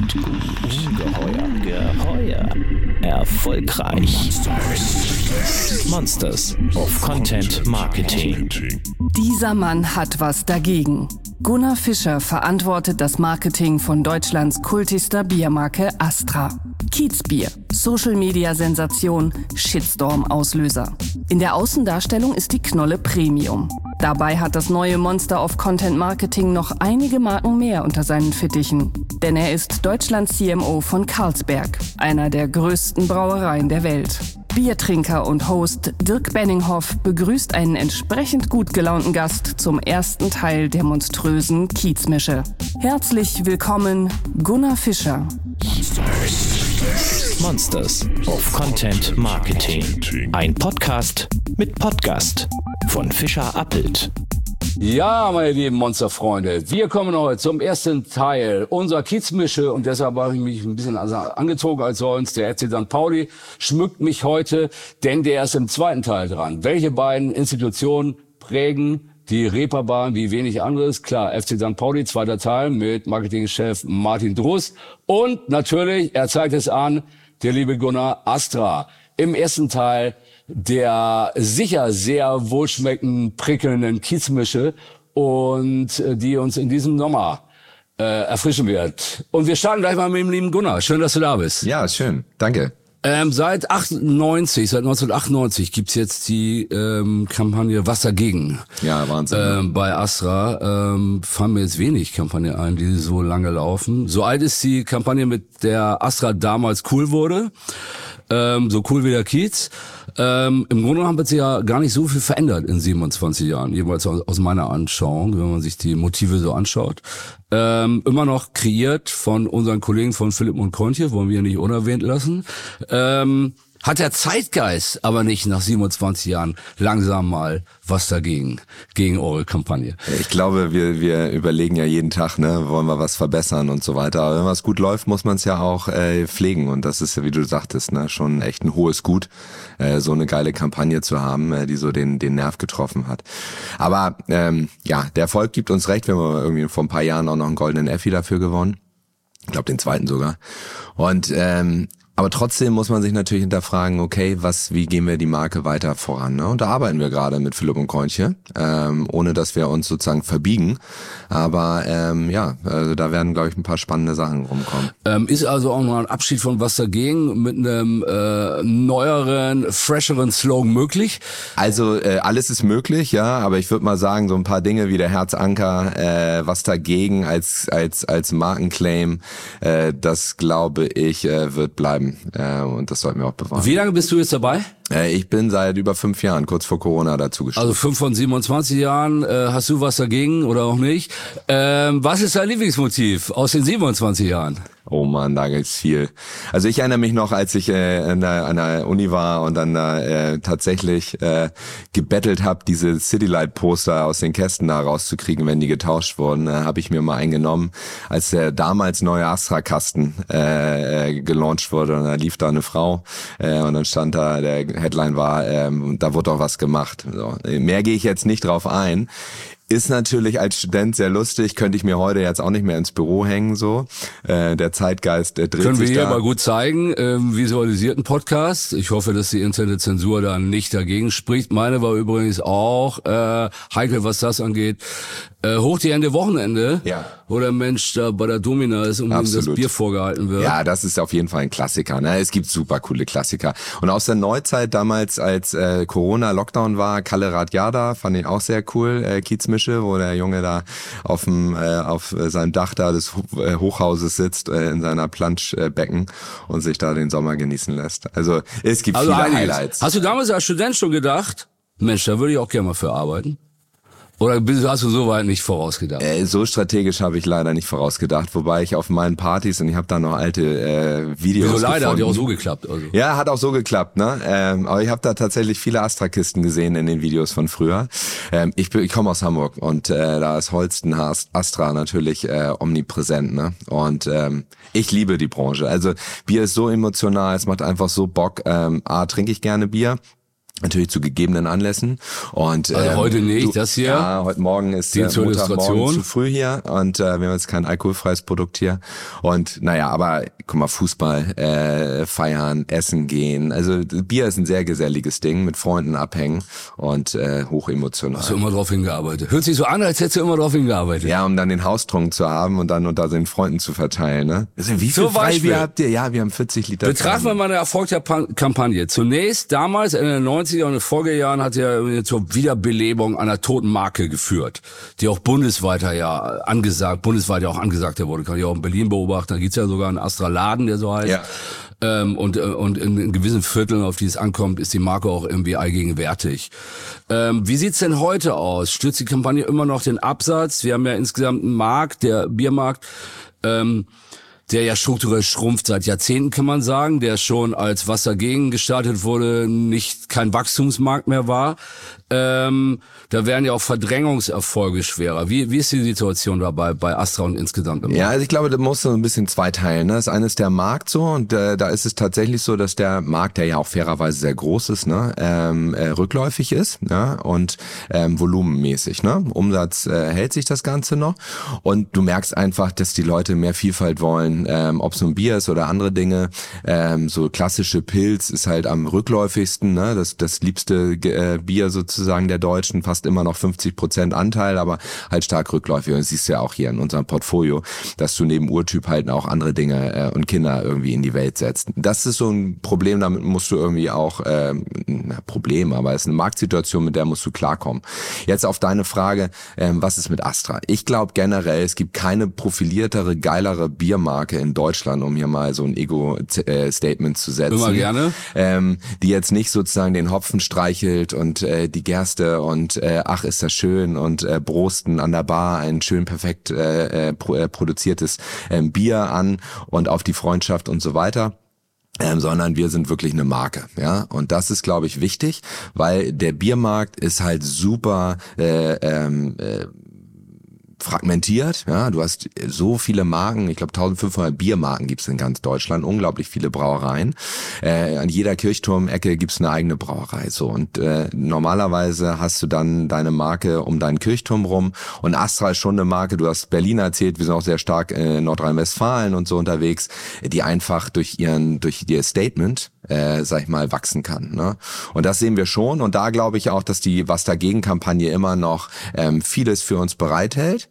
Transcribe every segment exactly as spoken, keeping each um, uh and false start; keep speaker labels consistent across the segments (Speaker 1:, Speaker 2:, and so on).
Speaker 1: gut, ungeheuer, geheuer, erfolgreich. Monsters of Content Marketing.
Speaker 2: Dieser Mann hat was dagegen. Gunnar Fischer verantwortet das Marketing von Deutschlands kultigster Biermarke Astra. Kiezbier, Social-Media-Sensation, Shitstorm-Auslöser. In der Außendarstellung ist die Knolle Premium. Dabei hat das neue Monster of Content Marketing noch einige Marken mehr unter seinen Fittichen. Denn er ist Deutschlands C M O von Carlsberg, einer der größten Brauereien der Welt. Biertrinker und Host Dirk Benninghoff begrüßt einen entsprechend gut gelaunten Gast zum ersten Teil der monströsen Kiezmische. Herzlich willkommen, Gunnar Fischer.
Speaker 1: Monsters of Content Marketing. Ein Podcast mit Podcast von Fischer Appelt.
Speaker 3: Ja, meine lieben Monsterfreunde, wir kommen heute zum ersten Teil unserer Kiezmische und deshalb habe ich mich ein bisschen angezogen als sonst. Der F C Sankt Pauli schmückt mich heute, denn der ist im zweiten Teil dran. Welche beiden Institutionen prägen die Reeperbahn wie wenig anderes? Klar, F C Sankt Pauli, zweiter Teil mit Marketingchef Martin Drust und natürlich, er zeigt es an, der liebe Gunnar Astra. Im ersten Teil der sicher sehr wohlschmeckenden, prickelnden Kiezmische und äh, die uns in diesem Sommer äh, erfrischen wird. Und wir starten gleich mal mit dem lieben Gunnar. Schön, dass du da bist.
Speaker 4: Ja, schön. Danke.
Speaker 3: Ähm, seit achtundneunzig, seit neunzehnhundertachtundneunzig gibt's jetzt die ähm, Kampagne Was dagegen?
Speaker 4: Ja, Wahnsinn.
Speaker 3: Ähm, bei Astra ähm, fallen mir jetzt wenig Kampagnen ein, die so lange laufen. So alt ist die Kampagne, mit der Astra damals cool wurde. Ähm, so cool wie der Kiez. Ähm, Im Grunde haben wir sich ja gar nicht so viel verändert in siebenundzwanzig Jahren, jeweils aus, aus meiner Anschauung, wenn man sich die Motive so anschaut. Ähm, immer noch kreiert von unseren Kollegen von Philipp und Kontje, wollen wir nicht unerwähnt lassen. Ähm, hat der Zeitgeist aber nicht nach siebenundzwanzig Jahren langsam mal was dagegen, gegen eure Kampagne?
Speaker 4: Ich glaube, wir wir überlegen ja jeden Tag, ne, wollen wir was verbessern und so weiter. Aber wenn was gut läuft, muss man es ja auch äh, pflegen. Und das ist ja, wie du sagtest, ne, schon echt ein hohes Gut, äh, so eine geile Kampagne zu haben, äh, die so den den Nerv getroffen hat. Aber ähm, ja, der Erfolg gibt uns recht. Wir haben irgendwie vor ein paar Jahren auch noch einen goldenen Effi dafür gewonnen. Ich glaube, den zweiten sogar. Und ähm, aber trotzdem muss man sich natürlich hinterfragen, okay, was, wie gehen wir die Marke weiter voran? Ne? Und da arbeiten wir gerade mit Philipp und Kontje, ähm, ohne dass wir uns sozusagen verbiegen. Aber ähm, ja, also da werden, glaube ich, ein paar spannende Sachen rumkommen.
Speaker 3: Ähm, ist also auch noch ein Abschied von Was dagegen mit einem äh, neueren, fresheren Slogan möglich?
Speaker 4: Also äh, alles ist möglich, ja, aber ich würde mal sagen, so ein paar Dinge wie der Herzanker, äh, Was dagegen als als als Markenclaim, äh, das glaube ich, äh, wird bleiben. Äh, und das sollten wir auch bewahren.
Speaker 3: Wie lange bist du jetzt dabei?
Speaker 4: Äh, ich bin seit über fünf Jahren, kurz vor Corona, dazu gestoßen.
Speaker 3: Also fünf von siebenundzwanzig Jahren. Äh, hast du was dagegen oder auch nicht? Ähm, was ist dein Lieblingsmotiv aus den siebenundzwanzig Jahren?
Speaker 4: Oh man, da gibt's viel. Also ich erinnere mich noch, als ich äh, an, der, an der Uni war und dann äh, tatsächlich äh, gebettelt habe, diese Citylight-Poster aus den Kästen da rauszukriegen, wenn die getauscht wurden, äh, habe ich mir mal eingenommen, als der damals neue Astra-Kasten äh, äh, gelauncht wurde. Und da lief da eine Frau äh, und dann stand da, der Headline war, äh, da wurde auch was gemacht. So. Mehr gehe ich jetzt nicht drauf ein. Ist natürlich als Student sehr lustig, könnte ich mir heute jetzt auch nicht mehr ins Büro hängen, so. Äh, der Zeitgeist, der dreht
Speaker 3: Können
Speaker 4: sich
Speaker 3: wir hier
Speaker 4: da.
Speaker 3: mal gut zeigen, ähm, visualisierten Podcast. Ich hoffe, dass die interne Zensur da nicht dagegen spricht. Meine war übrigens auch äh, heikel, was das angeht. Äh, hoch die Hände Wochenende,
Speaker 4: Ja.
Speaker 3: wo der Mensch da bei der Domina ist und ihm das
Speaker 4: Absolut.
Speaker 3: Bier vorgehalten wird.
Speaker 4: Ja, das ist auf jeden Fall ein Klassiker. Ne? Es gibt super coole Klassiker. Und aus der Neuzeit damals, als äh, Corona-Lockdown war, Kalle Radjada, fand ich auch sehr cool, äh, Kiezmische, wo der Junge da auf dem äh, auf seinem Dach da des Ho- äh, Hochhauses sitzt, äh, in seiner Planschbecken äh, und sich da den Sommer genießen lässt. Also es gibt
Speaker 3: Also
Speaker 4: viele
Speaker 3: einiges.
Speaker 4: Highlights.
Speaker 3: Hast du damals als Student schon gedacht, Mensch, da würde ich auch gerne mal für arbeiten? Oder bist- hast du so weit nicht vorausgedacht?
Speaker 4: Äh, so strategisch habe ich leider nicht vorausgedacht, wobei ich auf meinen Partys, und ich habe da noch alte äh, Videos
Speaker 3: Wieso leider? Hat
Speaker 4: gefunden.
Speaker 3: ja auch so geklappt. Also.
Speaker 4: Ja, hat auch so geklappt, ne? Ähm, aber ich habe da tatsächlich viele Astra-Kisten gesehen in den Videos von früher. Ähm, ich bin, ich komme aus Hamburg und äh, da ist Holsten Astra natürlich äh, omnipräsent, ne? Und ähm, ich liebe die Branche. Also Bier ist so emotional, es macht einfach so Bock. Ähm, A, trinke ich gerne Bier. Natürlich zu gegebenen Anlässen. Und
Speaker 3: also
Speaker 4: ähm,
Speaker 3: heute nicht,
Speaker 4: du,
Speaker 3: das hier?
Speaker 4: Ja, heute Morgen ist
Speaker 3: die
Speaker 4: äh, Montagmorgen zu früh hier und äh, wir haben jetzt kein alkoholfreies Produkt hier. Und naja, aber guck mal, Fußball, äh, feiern, essen gehen. Also Bier ist ein sehr geselliges Ding, mit Freunden abhängen und äh, hochemotional.
Speaker 3: Hast du immer drauf hingearbeitet? Hört sich so an, als hättest du immer drauf hingearbeitet.
Speaker 4: Ja, um dann den Haustrunk zu haben und dann unter den Freunden zu verteilen. Ne? Also wie viel Freibier habt ihr? Ja, wir haben vierzig Liter.
Speaker 3: Betrachten wir mal eine Erfolgskampagne. Zunächst, damals in den neunziger und in den Folgejahren hat er zur Wiederbelebung einer toten Marke geführt, die auch bundesweit ja angesagt, bundesweit ja auch angesagt wurde. Kann ich auch in Berlin beobachten. Da gibt's ja sogar einen Astra-Laden, der so heißt. Ja. Ähm, und, und in, in gewissen Vierteln, auf die es ankommt, ist die Marke auch irgendwie allgegenwärtig. Ähm, wie sieht's denn heute aus? Stützt die Kampagne immer noch den Absatz? Wir haben ja insgesamt einen Markt, der Biermarkt, ähm, der ja strukturell schrumpft seit Jahrzehnten, kann man sagen, der schon als was dagegen gestartet wurde, nicht kein Wachstumsmarkt mehr war. Ähm, da werden ja auch Verdrängungserfolge schwerer. Wie, wie ist die Situation dabei bei Astra und insgesamt im Markt?
Speaker 4: Ja, also ich glaube, da musst du ein bisschen zweiteilen. Ne? Das eine ist der Markt so und äh, da ist es tatsächlich so, dass der Markt, der ja auch fairerweise sehr groß ist, ne, ähm, äh, rückläufig ist, ne? Und ähm, volumenmäßig. Ne? Umsatz äh, hält sich das Ganze noch und du merkst einfach, dass die Leute mehr Vielfalt wollen, ähm, ob es nun Bier ist oder andere Dinge. Ähm, so klassische Pilz ist halt am rückläufigsten, ne? das, das liebste äh, Bier sozusagen. Sagen der Deutschen, fast immer noch fünfzig Prozent Anteil, aber halt stark rückläufig. Und das siehst du ja auch hier in unserem Portfolio, dass du neben Urtyp halt auch andere Dinge äh, und Kinder irgendwie in die Welt setzt. Das ist so ein Problem, damit musst du irgendwie auch, äh, na, Problem, aber es ist eine Marktsituation, mit der musst du klarkommen. Jetzt auf deine Frage, äh, was ist mit Astra? Ich glaube generell, es gibt keine profiliertere, geilere Biermarke in Deutschland, um hier mal so ein Ego-Statement zu setzen.
Speaker 3: Immer gerne.
Speaker 4: Ähm, die jetzt nicht sozusagen den Hopfen streichelt und äh, die Gerste und äh, ach ist das schön und äh, Brosten an der Bar ein schön perfekt äh, pro, äh, produziertes äh, Bier an und auf die Freundschaft und so weiter. Ähm, sondern wir sind wirklich eine Marke, ja, und das ist, glaube ich, wichtig, weil der Biermarkt ist halt super äh, ähm, äh, fragmentiert, ja, du hast so viele Marken, ich glaube eintausendfünfhundert Biermarken gibt's in ganz Deutschland, unglaublich viele Brauereien, äh, an jeder Kirchturmecke gibt's eine eigene Brauerei, so, und äh, normalerweise hast du dann deine Marke um deinen Kirchturm rum und Astra ist schon eine Marke, du hast Berlin erzählt, wir sind auch sehr stark in Nordrhein-Westfalen und so unterwegs, die einfach durch ihren, durch ihr Statement, äh, sag ich mal, wachsen kann, ne, und das sehen wir schon und da glaube ich auch, dass die Was dagegen Kampagne immer noch ähm, vieles für uns bereithält.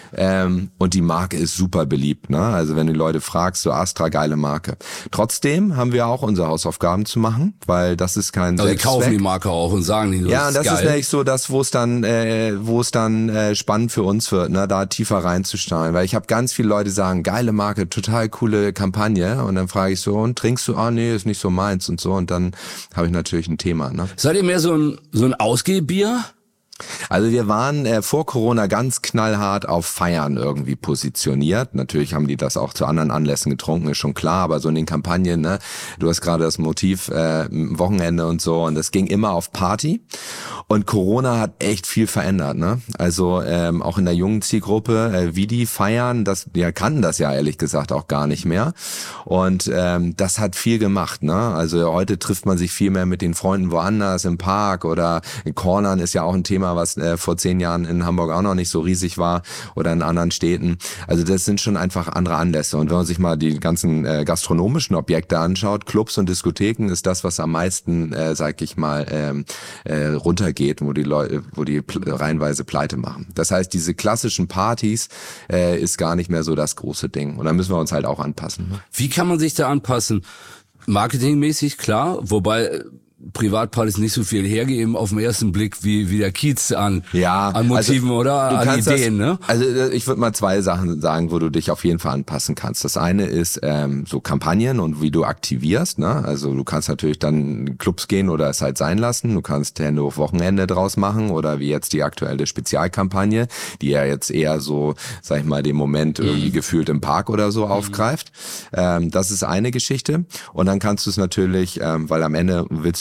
Speaker 4: Ähm, und die Marke ist super beliebt, ne? Also wenn du die Leute fragst, so Astra, geile Marke. Trotzdem haben wir auch unsere Hausaufgaben zu machen, weil das ist kein
Speaker 3: also
Speaker 4: Selbstzweck.
Speaker 3: Die kaufen die Marke auch und sagen die so,
Speaker 4: ja, und das
Speaker 3: ist,
Speaker 4: ist nämlich so das, wo es dann, äh, wo es dann äh, spannend für uns wird, ne, da tiefer reinzusteigen, weil ich habe ganz viele Leute, die sagen, geile Marke, total coole Kampagne, und dann frage ich so, und trinkst du? Ah, nee, ist nicht so meins und so, und dann habe ich natürlich ein Thema, ne?
Speaker 3: Seid ihr mehr so ein so ein Ausgehbier?
Speaker 4: Also wir waren äh, vor Corona ganz knallhart auf Feiern irgendwie positioniert. Natürlich haben die das auch zu anderen Anlässen getrunken, ist schon klar, aber so in den Kampagnen, ne, du hast gerade das Motiv äh, Wochenende und so, und das ging immer auf Party. Und Corona hat echt viel verändert, ne? Also ähm, auch in der jungen Zielgruppe, äh, wie die feiern, das, wir kannten das ja ehrlich gesagt auch gar nicht mehr. Und ähm, das hat viel gemacht, ne? Also heute trifft man sich viel mehr mit den Freunden woanders, im Park oder in Cornern ist ja auch ein Thema, was äh, vor zehn Jahren in Hamburg auch noch nicht so riesig war oder in anderen Städten. Also das sind schon einfach andere Anlässe. Und wenn man sich mal die ganzen äh, gastronomischen Objekte anschaut, Clubs und Diskotheken ist das, was am meisten, äh, sag ich mal, ähm, äh, runtergeht, wo die Leute, wo die pl- reihenweise Pleite machen. Das heißt, diese klassischen Partys äh, ist gar nicht mehr so das große Ding. Und da müssen wir uns halt auch anpassen.
Speaker 3: Wie kann man sich da anpassen? Marketingmäßig, klar, wobei Privatpartys nicht so viel hergeben auf den ersten Blick wie wie der Kiez an
Speaker 4: ja,
Speaker 3: an Motiven
Speaker 4: also,
Speaker 3: oder an Ideen,
Speaker 4: das,
Speaker 3: ne?
Speaker 4: Also ich würde mal zwei Sachen sagen, wo du dich auf jeden Fall anpassen kannst. Das eine ist ähm, so Kampagnen und wie du aktivierst, ne? Also du kannst natürlich dann in Clubs gehen oder es halt sein lassen. Du kannst Hände auf Wochenende draus machen oder wie jetzt die aktuelle Spezialkampagne, die ja jetzt eher so, sag ich mal, den Moment irgendwie mhm. gefühlt im Park oder so mhm. aufgreift. Ähm, das ist eine Geschichte. Und dann kannst du es natürlich, ähm, weil am Ende willst du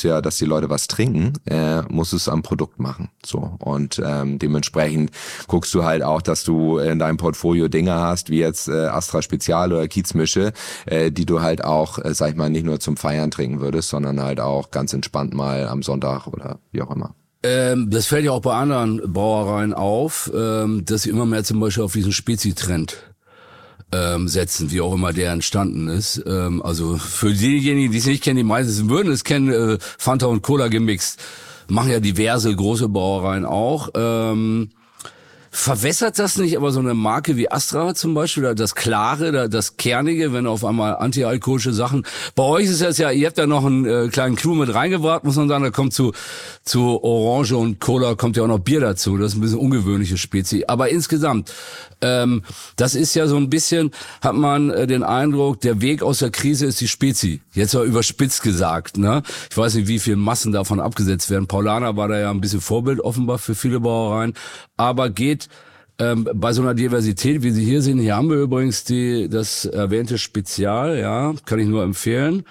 Speaker 4: ja, dass die Leute was trinken, äh, musst du es am Produkt machen. So. Und ähm, dementsprechend guckst du halt auch, dass du in deinem Portfolio Dinge hast, wie jetzt äh, Astra Spezial oder Kiezmische, äh, die du halt auch, äh, sag ich mal, nicht nur zum Feiern trinken würdest, sondern halt auch ganz entspannt mal am Sonntag oder wie auch immer.
Speaker 3: Ähm, das fällt ja auch bei anderen Brauereien auf, ähm, dass sie immer mehr zum Beispiel auf diesen Spezi-Trend ähm, setzen, wie auch immer der entstanden ist. Ähm, also für diejenigen, die es nicht kennen, die meisten würden es kennen, äh, Fanta und Cola gemixt, machen ja diverse große Brauereien auch. Ähm, Verwässert das nicht aber so eine Marke wie Astra zum Beispiel, oder das Klare, das Kernige, wenn auf einmal antialkoholische Sachen, bei euch ist das ja, ihr habt da noch einen äh, kleinen Clou mit reingebracht, muss man sagen, da kommt zu zu Orange und Cola kommt ja auch noch Bier dazu, das ist ein bisschen ungewöhnliche Spezi, aber insgesamt, ähm, das ist ja so ein bisschen, hat man äh, den Eindruck, der Weg aus der Krise ist die Spezi, jetzt mal überspitzt gesagt, ne? Ich weiß nicht, wie viel Massen davon abgesetzt werden, Paulaner war da ja ein bisschen Vorbild offenbar für viele Brauereien, aber geht ähm, bei so einer Diversität, wie Sie hier sehen, hier haben wir übrigens die das erwähnte Spezial, ja, kann ich nur empfehlen.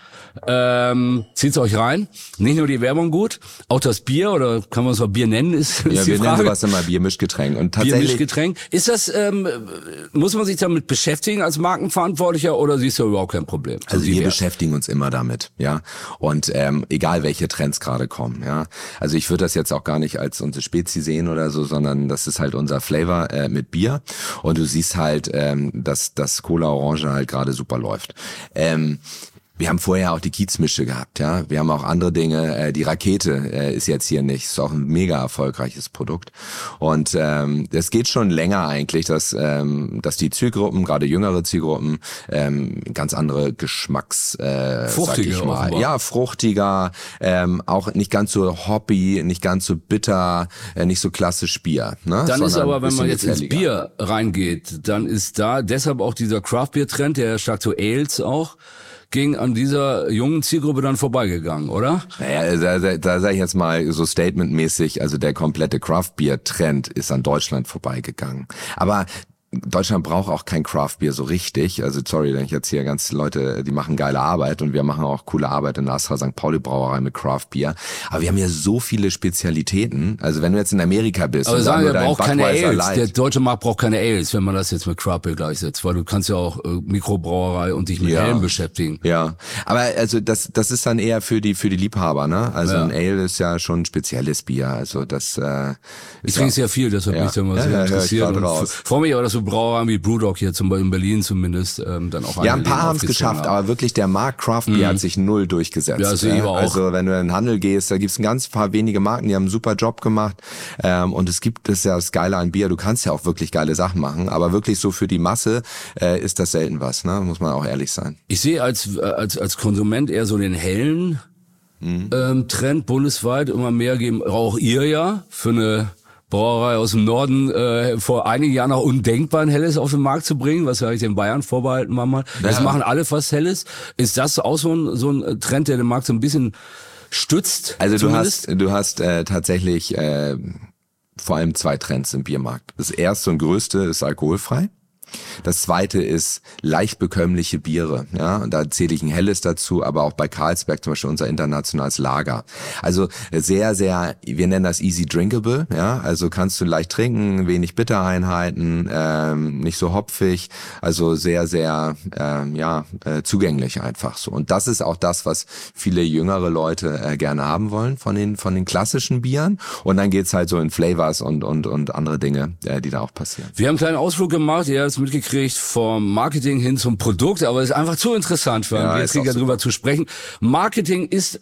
Speaker 3: Ähm, zieht's euch rein. Nicht nur die Werbung gut, auch das Bier, oder kann man es mal Bier nennen, ist,
Speaker 4: ja,
Speaker 3: ist die
Speaker 4: wir
Speaker 3: Frage.
Speaker 4: nennen sowas immer Biermischgetränk. Und tatsächlich
Speaker 3: Biermischgetränk. Ist das, ähm, muss man sich damit beschäftigen als Markenverantwortlicher, oder siehst du überhaupt kein Problem?
Speaker 4: Also wir
Speaker 3: divers.
Speaker 4: beschäftigen uns immer damit, ja. Und ähm, egal welche Trends gerade kommen, ja. Also ich würde das jetzt auch gar nicht als unsere Spezi sehen oder so, sondern das ist halt unser Flavor äh, mit Bier. Und du siehst halt, ähm, dass das Cola Orange halt gerade super läuft. Ähm, Wir haben vorher auch die Kiezmische gehabt, ja. Wir haben auch andere Dinge. Äh, die Rakete äh, ist jetzt hier nicht, ist auch ein mega erfolgreiches Produkt. Und ähm, das geht schon länger eigentlich, dass dass dass die Zielgruppen, gerade jüngere Zielgruppen, ähm, ganz andere Geschmacks, äh, sag ich mal,
Speaker 3: offenbar.
Speaker 4: ja, fruchtiger, ähm, auch nicht ganz so hoppy, nicht ganz so bitter, äh, nicht so klassisch Bier. Ne?
Speaker 3: Dann ist
Speaker 4: Sondern
Speaker 3: aber,
Speaker 4: ein
Speaker 3: wenn man
Speaker 4: bisschen
Speaker 3: jetzt ins
Speaker 4: gefälliger.
Speaker 3: Bier reingeht, dann ist da deshalb auch dieser Craft-Bier-Trend, der stark zu Ales auch, ging an dieser jungen Zielgruppe dann vorbeigegangen, oder?
Speaker 4: Naja, da, da, da sage ich jetzt mal so statementmäßig, also der komplette Craft-Bier-Trend ist an Deutschland vorbeigegangen. Aber Deutschland braucht auch kein Craft-Bier so richtig. Also sorry, wenn ich jetzt hier ganz Leute, die machen geile Arbeit und wir machen auch coole Arbeit in der Astra Sankt Pauli Brauerei mit Craft-Bier. Aber wir haben ja so viele Spezialitäten. Also wenn du jetzt in Amerika bist
Speaker 3: Aber
Speaker 4: und
Speaker 3: sagen,
Speaker 4: dann
Speaker 3: der
Speaker 4: nur
Speaker 3: braucht
Speaker 4: dein
Speaker 3: keine
Speaker 4: Budweiser
Speaker 3: Ales. Der
Speaker 4: Light.
Speaker 3: deutsche Markt braucht keine Ales, wenn man das jetzt mit Craft Beer gleichsetzt, weil du kannst ja auch äh, Mikrobrauerei und dich mit
Speaker 4: Ja.
Speaker 3: Hellen beschäftigen.
Speaker 4: Ja, aber also das das ist dann eher für die für die Liebhaber, ne? Also
Speaker 3: Ja.
Speaker 4: ein Ale ist ja schon ein spezielles Bier. Also das äh,
Speaker 3: Ich
Speaker 4: ist
Speaker 3: trinke
Speaker 4: ja,
Speaker 3: sehr viel, deshalb
Speaker 4: Ja.
Speaker 3: bin ich da immer
Speaker 4: Ja,
Speaker 3: sehr
Speaker 4: ja, hör ich
Speaker 3: interessiert.
Speaker 4: grad
Speaker 3: Und
Speaker 4: raus.
Speaker 3: f- freue mich aber, dass so Brauereien wie Brewdog hier zum Beispiel in Berlin zumindest ähm, dann auch
Speaker 4: Ja, ein
Speaker 3: einige
Speaker 4: paar haben es
Speaker 3: aufgezogen
Speaker 4: geschafft,
Speaker 3: haben.
Speaker 4: aber wirklich der Markt Craft Beer hat sich null durchgesetzt.
Speaker 3: Ja, sehe ich aber auch.
Speaker 4: Also wenn du in den Handel gehst, da gibt's ein ganz paar wenige Marken, die haben einen super Job gemacht. Ähm, und es gibt das ja das Geile an Bier, du kannst ja auch wirklich geile Sachen machen, aber wirklich so für die Masse äh, ist das selten was, ne? Muss man auch ehrlich sein.
Speaker 3: Ich sehe als, äh, als, als Konsument eher so den hellen ähm, Trend bundesweit immer mehr geben, auch ihr ja, für eine Brauerei aus dem Norden äh, vor einigen Jahren noch undenkbar, ein Helles auf den Markt zu bringen, was ja eigentlich den Bayern vorbehalten war mal. Jetzt
Speaker 4: Ja.
Speaker 3: machen alle fast Helles. Ist das auch so ein, so ein Trend, der den Markt so ein bisschen stützt?
Speaker 4: Also du
Speaker 3: zumindest?
Speaker 4: hast du hast äh, tatsächlich äh, vor allem zwei Trends im Biermarkt. Das erste und größte ist alkoholfrei. Das zweite ist leicht bekömmliche Biere, ja, und da zähle ich ein Helles dazu, aber auch bei Carlsberg zum Beispiel unser internationales Lager. Also sehr, sehr, wir nennen das easy drinkable, ja, also kannst du leicht trinken, wenig Bittereinheiten, ähm, nicht so hopfig, also sehr, sehr, ähm, ja, äh, zugänglich einfach so. Und das ist auch das, was viele jüngere Leute äh, gerne haben wollen von den von den klassischen Bieren. Und dann geht's halt so in Flavors und und und andere Dinge, äh, die da auch passieren.
Speaker 3: Wir haben einen kleinen Ausflug gemacht, ihr habt es mitgekriegt, vom Marketing hin zum Produkt, aber es ist einfach zu interessant für
Speaker 4: Ja,
Speaker 3: einen
Speaker 4: ist
Speaker 3: Bierkrieger
Speaker 4: auch
Speaker 3: darüber zu sprechen. Marketing ist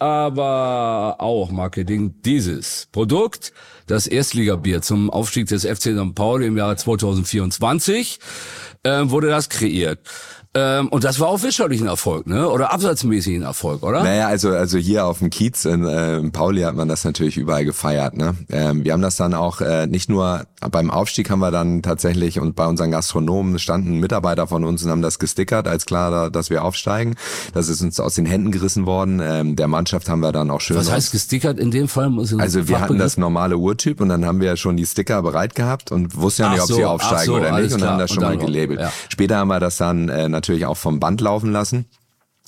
Speaker 3: aber auch Marketing dieses Produkt, das Erstligabier zum Aufstieg des F C Sankt Pauli im Jahre zweitausendvierundzwanzig, äh, wurde das kreiert. Ähm, und das war auch wirtschaftlich ein Erfolg, ne? Oder absatzmäßig ein Erfolg, oder?
Speaker 4: Naja, also also hier auf dem Kiez in, äh, in Pauli hat man das natürlich überall gefeiert, ne? Ähm, wir haben das dann auch äh, nicht nur beim Aufstieg haben wir dann tatsächlich und bei unseren Gastronomen standen Mitarbeiter von uns und haben das gestickert, als klar, dass wir aufsteigen. Das ist uns aus den Händen gerissen worden. Ähm, der Mannschaft haben wir dann auch schön.
Speaker 3: Was heißt gestickert in dem Fall? Muss ich
Speaker 4: Also wir hatten das normale Urtyp und dann haben wir schon die Sticker bereit gehabt und wussten ja
Speaker 3: Ach
Speaker 4: nicht, ob
Speaker 3: so,
Speaker 4: sie
Speaker 3: ach
Speaker 4: aufsteigen
Speaker 3: so,
Speaker 4: oder
Speaker 3: alles
Speaker 4: nicht und
Speaker 3: klar.
Speaker 4: haben das schon
Speaker 3: Und
Speaker 4: mal
Speaker 3: dann auch,
Speaker 4: gelabelt.
Speaker 3: ja.
Speaker 4: Später haben wir das dann äh, natürlich auch vom Band laufen lassen.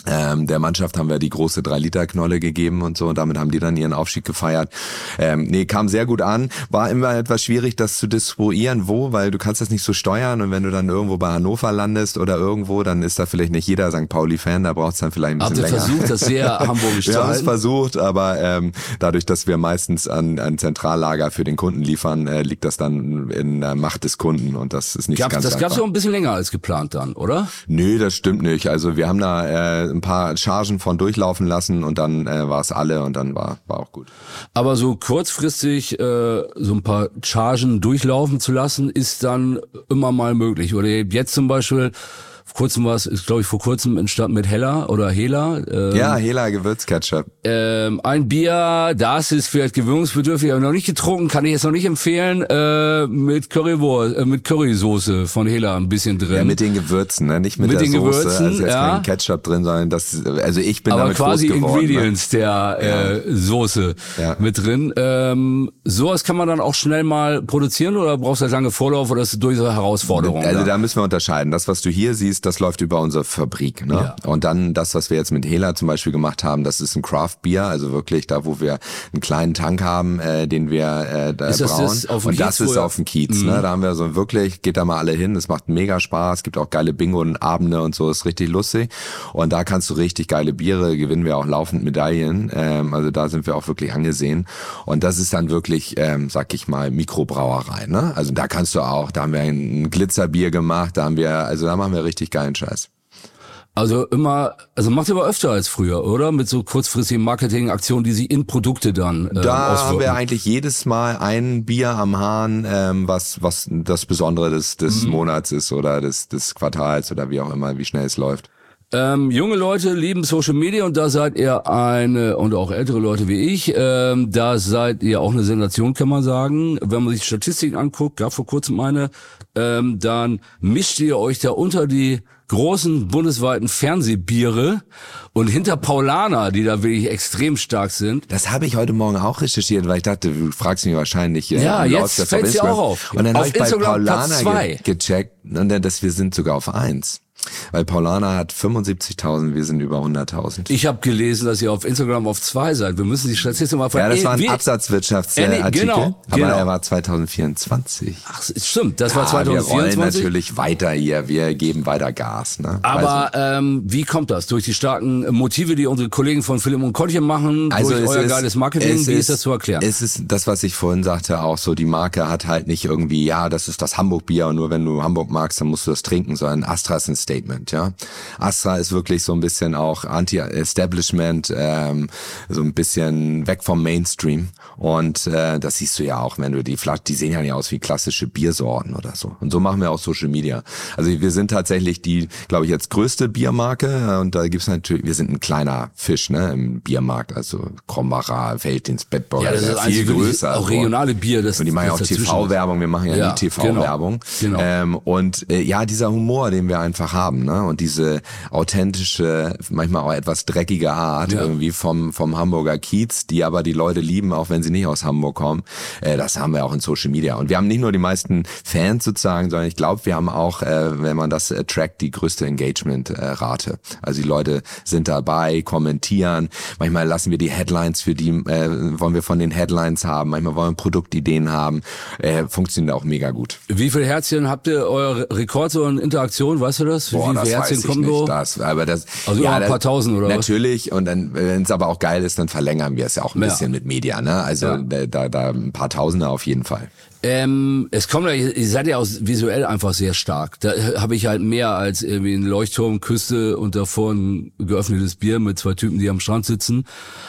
Speaker 4: Ähm, der Mannschaft haben wir die große drei Liter Knolle gegeben und so, und damit haben die dann ihren Aufstieg gefeiert. Ähm, nee, kam sehr gut an. War immer etwas schwierig, das zu distribuieren, wo, weil du kannst das nicht so steuern, und wenn du dann irgendwo bei Hannover landest oder irgendwo, dann ist da vielleicht nicht jeder Sankt Pauli-Fan, da braucht es dann vielleicht ein bisschen länger.
Speaker 3: Habt ihr versucht, das sehr hamburgisch zu halten?
Speaker 4: Wir haben es versucht, aber ähm, dadurch, dass wir meistens an, an Zentrallager für den Kunden liefern, äh, liegt das dann in der Macht des Kunden, und das ist nicht
Speaker 3: Gab,
Speaker 4: ganz
Speaker 3: Das
Speaker 4: einfach.
Speaker 3: gab es auch ein bisschen länger als geplant dann, oder?
Speaker 4: Nö, das stimmt nicht. Also wir haben da äh, ein paar Chargen von durchlaufen lassen, und dann äh, war es alle, und dann war war auch gut.
Speaker 3: Aber so kurzfristig äh, so ein paar Chargen durchlaufen zu lassen, ist dann immer mal möglich. Oder jetzt zum Beispiel, vor kurzem war es, ist glaube ich vor kurzem entstanden mit Hella oder Hela. Ähm,
Speaker 4: Ja, Hela Gewürzketchup.
Speaker 3: Ähm, ein Bier, das ist vielleicht gewöhnungsbedürftig, aber noch nicht getrunken, kann ich jetzt noch nicht empfehlen, äh, mit Currywurst, äh, mit Currysoße von Hela ein bisschen drin.
Speaker 4: Ja, mit den Gewürzen, ne? Nicht mit,
Speaker 3: Mit
Speaker 4: der
Speaker 3: den
Speaker 4: Soße,
Speaker 3: Gewürzen,
Speaker 4: also jetzt
Speaker 3: ja.
Speaker 4: kein Ketchup drin, sondern das, also ich bin
Speaker 3: aber
Speaker 4: damit
Speaker 3: quasi
Speaker 4: groß geworden.
Speaker 3: Ingredients
Speaker 4: Ne?
Speaker 3: der äh, Soße
Speaker 4: Ja.
Speaker 3: mit drin. Ähm, sowas kann man dann auch schnell mal produzieren, oder brauchst du halt lange Vorlauf, oder ist das durchaus eine Herausforderung?
Speaker 4: Also
Speaker 3: ja?
Speaker 4: da müssen wir unterscheiden. Das, was du hier siehst, das läuft über unsere Fabrik. Ne?
Speaker 3: Ja.
Speaker 4: Und dann das, was wir jetzt mit Hela zum Beispiel gemacht haben, das ist ein Craft-Bier, also wirklich da, wo wir einen kleinen Tank haben, äh, den wir äh, da
Speaker 3: Ist das
Speaker 4: brauen.
Speaker 3: das auf dem
Speaker 4: und
Speaker 3: Kiez,
Speaker 4: das ist
Speaker 3: wo-
Speaker 4: auf dem Kiez. Ne? Da haben wir so wirklich, geht da mal alle hin, es macht mega Spaß, es gibt auch geile Bingo-Abende und so, ist richtig lustig. Und da kannst du richtig geile Biere, gewinnen wir auch laufend Medaillen. Ähm, also da sind wir auch wirklich angesehen. Und das ist dann wirklich, ähm, sag ich mal, Mikrobrauerei. Ne? Also da kannst du auch, da haben wir ein Glitzerbier gemacht, da haben wir, also da machen wir richtig geilen Scheiß.
Speaker 3: Also immer, also macht ihr aber öfter als früher, oder? Mit so kurzfristigen Marketingaktionen, die sich in Produkte dann äh,
Speaker 4: Da
Speaker 3: auswirken.
Speaker 4: haben wir eigentlich jedes Mal ein Bier am Hahn, ähm, was was das Besondere des des
Speaker 3: Mhm.
Speaker 4: Monats ist oder des des Quartals oder wie auch immer, wie schnell es läuft.
Speaker 3: Ähm, junge Leute lieben Social Media, und da seid ihr eine, und auch ältere Leute wie ich, ähm, da seid ihr auch eine Sensation, kann man sagen. Wenn man sich Statistiken anguckt, gab vor kurzem eine, ähm, dann mischt ihr euch da unter die großen bundesweiten Fernsehbiere, und hinter Paulaner, die da wirklich extrem stark sind.
Speaker 4: Das habe ich heute Morgen auch recherchiert, weil ich dachte, du fragst mich wahrscheinlich. äh,
Speaker 3: Ja,
Speaker 4: läuft
Speaker 3: jetzt
Speaker 4: das
Speaker 3: fällt's dir
Speaker 4: Instagram?
Speaker 3: auch auf.
Speaker 4: Und dann
Speaker 3: Auf
Speaker 4: habe ich bei
Speaker 3: Instagram Platz
Speaker 4: Paulaner
Speaker 3: zwei.
Speaker 4: ge gecheckt, und dann, dass wir sind sogar auf eins. Weil Paulaner hat fünfundsiebzigtausend, wir sind über hunderttausend.
Speaker 3: Ich habe gelesen, dass ihr auf Instagram auf zwei seid. Wir müssen die Statistik mal
Speaker 4: Ja,
Speaker 3: fragen.
Speaker 4: das war ein
Speaker 3: Wie-
Speaker 4: Absatzwirtschaftsartikel,
Speaker 3: Äh, nee, genau,
Speaker 4: aber
Speaker 3: genau.
Speaker 4: er war zwanzig vierundzwanzig.
Speaker 3: Ach, stimmt, das war
Speaker 4: Ja, wir rollen
Speaker 3: zweitausendvierundzwanzig.
Speaker 4: natürlich weiter hier, wir geben weiter Gas. Ne?
Speaker 3: Aber ähm, wie kommt das? Durch die starken Motive, die unsere Kollegen von Film und Kontchen machen,
Speaker 4: Also
Speaker 3: durch
Speaker 4: es
Speaker 3: euer
Speaker 4: ist-
Speaker 3: geiles Marketing,
Speaker 4: es
Speaker 3: wie ist das zu erklären?
Speaker 4: Es ist das, was ich vorhin sagte, auch so, die Marke hat halt nicht irgendwie, ja, das ist das Hamburg-Bier, und nur wenn du Hamburg magst, dann musst du das trinken, sondern Astra ist ein Statement, ja. Astra ist wirklich so ein bisschen auch Anti-Establishment, ähm, so ein bisschen weg vom Mainstream, und äh, das siehst du ja auch, wenn du die Flaschen, die sehen ja nicht aus wie klassische Biersorten oder so, und so machen wir auch Social Media. Also wir sind tatsächlich die, glaube ich, jetzt größte Biermarke, und da gibt's natürlich, wir sind ein kleiner Fisch, ne, im Biermarkt, also Krombacher, Feldins, Bedburger,
Speaker 3: Ja, das ist
Speaker 4: viel
Speaker 3: eigentlich wirklich
Speaker 4: größer.
Speaker 3: auch
Speaker 4: so.
Speaker 3: regionale Bier, das-
Speaker 4: Und die machen ja auch
Speaker 3: das dazwischen
Speaker 4: T V-Werbung, wir machen ja,
Speaker 3: Ja,
Speaker 4: nie T V-Werbung.
Speaker 3: genau, genau.
Speaker 4: Ähm, und äh, ja, dieser Humor, den wir einfach haben, ne, und diese authentische, manchmal auch etwas dreckige Art
Speaker 3: Ja.
Speaker 4: irgendwie vom vom Hamburger Kiez, die aber die Leute lieben, auch wenn sie nicht aus Hamburg kommen. Äh, das haben wir auch in Social Media. Und wir haben nicht nur die meisten Fans sozusagen, sondern ich glaube, wir haben auch, äh, wenn man das äh, trackt, die größte Engagement-Rate. Also die Leute sind dabei, kommentieren. Manchmal lassen wir die Headlines für die, äh, wollen wir von den Headlines haben. Manchmal wollen wir Produktideen haben. Äh, funktioniert auch mega gut.
Speaker 3: Wie viele Herzchen habt ihr, euer Rekord so in Interaktion, weißt du das? Wie
Speaker 4: Boah,
Speaker 3: viele
Speaker 4: das
Speaker 3: Herzchen
Speaker 4: weiß ich
Speaker 3: kommen
Speaker 4: nicht.
Speaker 3: so?
Speaker 4: Das, aber das,
Speaker 3: Also über ein
Speaker 4: das-
Speaker 3: paar Tausend, oder was?
Speaker 4: Natürlich, und dann, wenn es aber auch geil ist, dann verlängern wir es ja auch ein
Speaker 3: Ja.
Speaker 4: bisschen mit Media, ne? Also
Speaker 3: Ja.
Speaker 4: da, da, da ein paar Tausende auf jeden Fall.
Speaker 3: Ähm, es kommt ja, ihr seid ja auch visuell einfach sehr stark. Da habe ich halt mehr als irgendwie ein Leuchtturm, Küste und davor ein geöffnetes Bier mit zwei Typen, die am Strand sitzen.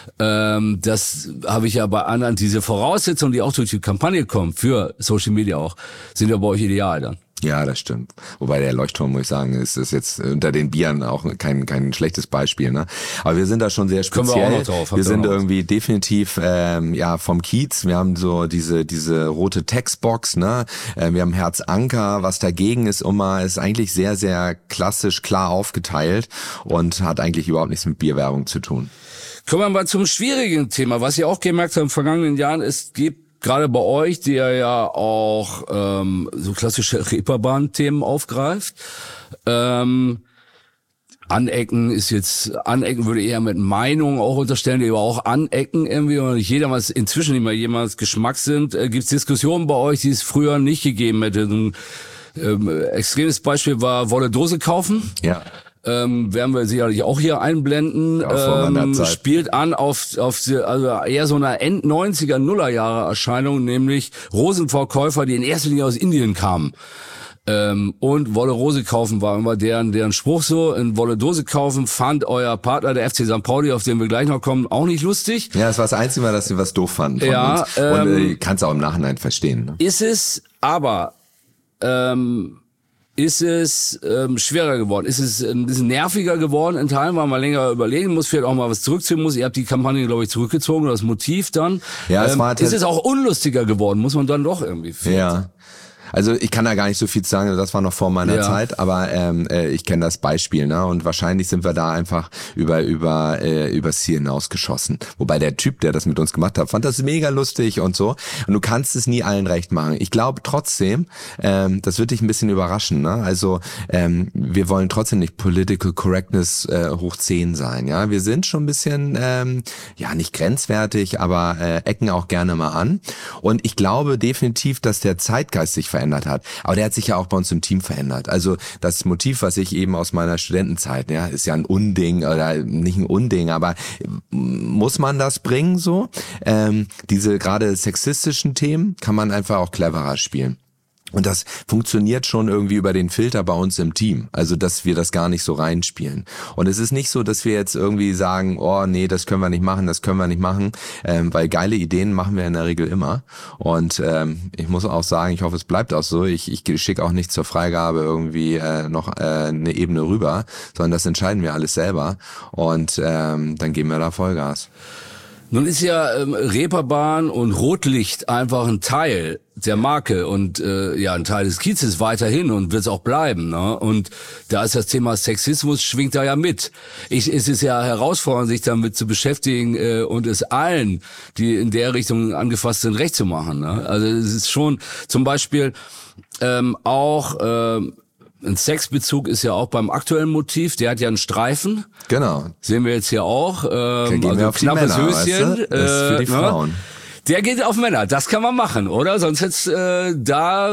Speaker 3: Ähm, das habe ich ja bei anderen. Diese Voraussetzungen, die auch durch die Kampagne kommen, für Social Media auch, sind ja bei euch ideal dann.
Speaker 4: Ja, das stimmt. Wobei der Leuchtturm, muss ich sagen, ist, ist jetzt unter den Bieren auch kein kein schlechtes Beispiel, ne? Aber wir sind da schon sehr
Speaker 3: Kommen wir
Speaker 4: speziell.
Speaker 3: auch noch drauf, habt
Speaker 4: wir
Speaker 3: ihr
Speaker 4: sind
Speaker 3: auch noch
Speaker 4: irgendwie definitiv ähm, ja vom Kiez. Wir haben so diese diese rote Textbox, ne? Äh, wir haben Herzanker, was dagegen ist, immer ist eigentlich sehr sehr klassisch klar aufgeteilt und hat eigentlich überhaupt nichts mit Bierwerbung zu tun.
Speaker 3: Kommen wir mal zum schwierigen Thema. Was ihr auch gemerkt habt in den vergangenen Jahren, es gibt gerade bei euch, der ja auch ähm, so klassische Reeperbahn-Themen aufgreift, ähm, Anecken ist jetzt, Anecken würde eher mit Meinung auch unterstellen, die aber auch Anecken irgendwie, und nicht jeder, was inzwischen nicht mehr jemands Geschmack sind. Äh, Gibt es Diskussionen bei euch, die es früher nicht gegeben hätte? Ein ähm, extremes Beispiel war Wolle Dose kaufen.
Speaker 4: Ja.
Speaker 3: Ähm, werden wir sicherlich auch hier einblenden. Ähm, spielt an auf, auf also eher so eine End-neunziger, Nullerjahre-Erscheinung, nämlich Rosenverkäufer, die in erster Linie aus Indien kamen. Ähm, und Wolle Rose kaufen war immer deren, deren Spruch so. In Wolle Dose kaufen fand euer Partner, der F C Sankt Pauli, auf den wir gleich noch kommen, auch nicht lustig.
Speaker 4: Ja, das war das einzige Mal, dass sie was doof fanden von
Speaker 3: ja,
Speaker 4: uns. Und
Speaker 3: ähm,
Speaker 4: äh, kannst auch im Nachhinein verstehen. Ne?
Speaker 3: Ist es, aber ähm, ist es ähm, schwerer geworden? Ist es ein bisschen nerviger geworden in Teilen, weil man länger überlegen muss, vielleicht auch mal was zurückziehen muss? Ihr habt die Kampagne, glaube ich, zurückgezogen, das Motiv dann.
Speaker 4: Ja, es
Speaker 3: ähm,
Speaker 4: war
Speaker 3: ist es auch unlustiger geworden, muss man dann doch irgendwie finden.
Speaker 4: Ja. Also ich kann da gar nicht so viel zu sagen, das war noch vor meiner
Speaker 3: ja.
Speaker 4: Zeit, aber ähm, äh, ich kenne das Beispiel, ne? Und wahrscheinlich sind wir da einfach über über äh, übers Ziel hinausgeschossen. Wobei der Typ, der das mit uns gemacht hat, fand das mega lustig und so. Und du kannst es nie allen recht machen. Ich glaube trotzdem, ähm, das wird dich ein bisschen überraschen, ne? Also ähm, wir wollen trotzdem nicht Political Correctness äh, hoch zehn sein, ja? Wir sind schon ein bisschen, ähm, ja nicht grenzwertig, aber äh, ecken auch gerne mal an. Und ich glaube definitiv, dass der Zeitgeist sich verändert hat. Aber der hat sich ja auch bei uns im Team verändert. Also das Motiv, was ich eben aus meiner Studentenzeit, ja, ist ja ein Unding oder nicht ein Unding, aber muss man das bringen so? Ähm, diese gerade sexistischen Themen kann man einfach auch cleverer spielen. Und das funktioniert schon irgendwie über den Filter bei uns im Team. Also, dass wir das gar nicht so reinspielen. Und es ist nicht so, dass wir jetzt irgendwie sagen, oh nee, das können wir nicht machen, das können wir nicht machen, ähm, weil geile Ideen machen wir in der Regel immer. Und ähm, ich muss auch sagen, ich hoffe, es bleibt auch so. Ich, ich schicke auch nicht zur Freigabe irgendwie äh, noch äh, eine Ebene rüber, sondern das entscheiden wir alles selber. Und ähm, dann geben wir da Vollgas.
Speaker 3: Nun ist ja ähm, Reeperbahn und Rotlicht einfach ein Teil der Marke und äh, ja ein Teil des Kiezes weiterhin und wird es auch bleiben. Ne? Und da ist das Thema Sexismus, schwingt da ja mit. Ich, es ist ja herausfordernd, sich damit zu beschäftigen äh, und es allen, die in der Richtung angefasst sind, recht zu machen. Ne? Also es ist schon zum Beispiel ähm, auch... Ähm, ein Sexbezug ist ja auch beim aktuellen Motiv, der hat ja einen Streifen.
Speaker 4: Genau.
Speaker 3: Sehen wir jetzt hier auch. Ähm,
Speaker 4: also
Speaker 3: also knappes
Speaker 4: Männer,
Speaker 3: Höschen.
Speaker 4: Weißt du? Das ist für die
Speaker 3: äh,
Speaker 4: Frauen.
Speaker 3: Der geht auf Männer, das kann man machen, oder? Sonst jetzt äh, da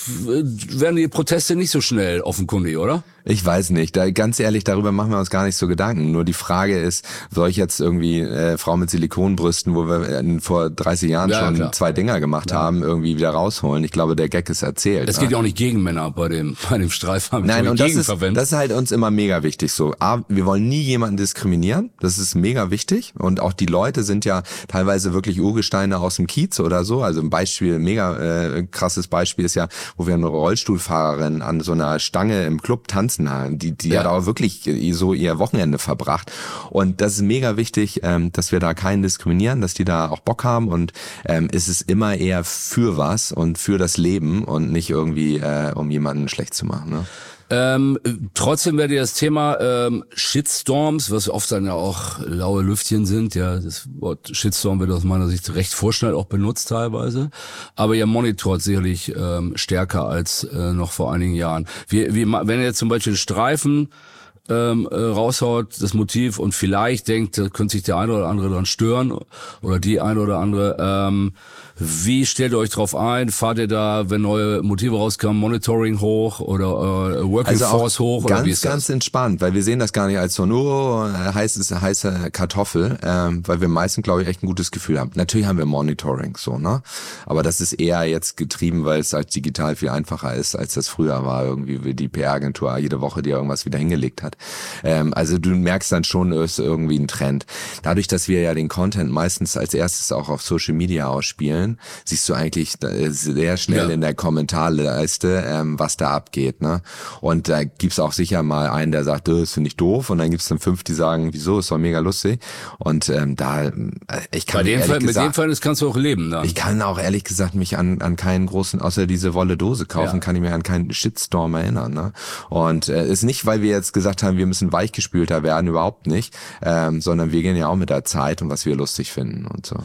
Speaker 3: werden die Proteste nicht so schnell offenkundig, oder?
Speaker 4: Ich weiß nicht, da, ganz ehrlich, darüber machen wir uns gar nicht so Gedanken. Nur die Frage ist, soll ich jetzt irgendwie äh, Frau mit Silikonbrüsten, wo wir äh, vor dreißig Jahren ja, schon klar. zwei Dinger gemacht ja. haben, irgendwie wieder rausholen? Ich glaube, der Gag ist erzählt.
Speaker 3: Es geht ja auch nicht gegen Männer bei dem bei dem Streifen.
Speaker 4: Nein, und das ist, das ist halt uns immer mega wichtig. So, A, wir wollen nie jemanden diskriminieren, das ist mega wichtig. Und auch die Leute sind ja teilweise wirklich Urgesteine aus dem Kiez oder so. Also ein Beispiel, mega äh, krasses Beispiel ist ja, wo wir eine Rollstuhlfahrerin an so einer Stange im Club tanzen. Die, die ja. hat auch wirklich so ihr Wochenende verbracht. Und das ist mega wichtig, ähm, dass wir da keinen diskriminieren, dass die da auch Bock haben. Und ähm, es ist immer eher für was und für das Leben und nicht irgendwie, äh, um jemanden schlecht zu machen. Ne?
Speaker 3: Ähm, trotzdem werde ich das Thema ähm, Shitstorms, was oft dann ja auch laue Lüftchen sind, ja, das Wort Shitstorm wird aus meiner Sicht recht vorschnell auch benutzt teilweise, aber ihr monitort sicherlich ähm, stärker als äh, noch vor einigen Jahren. Wie, wie, wenn ihr jetzt zum Beispiel Streifen ähm, äh, raushaut, das Motiv, und vielleicht denkt, da könnte sich der eine oder andere dann stören oder die eine oder andere, ähm, wie stellt ihr euch drauf ein? Fahrt ihr da, wenn neue Motive rauskommen, Monitoring hoch oder äh, Working
Speaker 4: also
Speaker 3: Force hoch?
Speaker 4: Ganz,
Speaker 3: oder wie ist
Speaker 4: ganz
Speaker 3: das?
Speaker 4: entspannt, weil wir sehen das gar nicht als so nur oh, heißes, heiße Kartoffel, ähm, weil wir meistens, glaube ich, echt ein gutes Gefühl haben. Natürlich haben wir Monitoring, so, ne? Aber das ist eher jetzt getrieben, weil es halt digital viel einfacher ist, als das früher war, irgendwie wie die P R-Agentur jede Woche dir irgendwas wieder hingelegt hat. Ähm, also du merkst dann schon, es ist irgendwie ein Trend. Dadurch, dass wir ja den Content meistens als erstes auch auf Social Media ausspielen, siehst du eigentlich sehr schnell ja. in der Kommentarleiste, ähm, was da abgeht, ne? Und da gibt's auch sicher mal einen, der sagt, das finde ich doof, und dann gibt's dann fünf, die sagen, wieso, ist doch mega lustig. Und ähm, da, ich kann
Speaker 3: Bei dem Fall,
Speaker 4: gesagt,
Speaker 3: mit dem Fall das kannst du auch leben, dann.
Speaker 4: Ich kann auch ehrlich gesagt mich an an keinen großen, außer diese Wolle Dose kaufen, ja. kann ich mir an keinen Shitstorm erinnern, ne? Und äh, ist nicht, weil wir jetzt gesagt haben, wir müssen weichgespülter werden, überhaupt nicht, ähm, sondern wir gehen ja auch mit der Zeit und was wir lustig finden und so.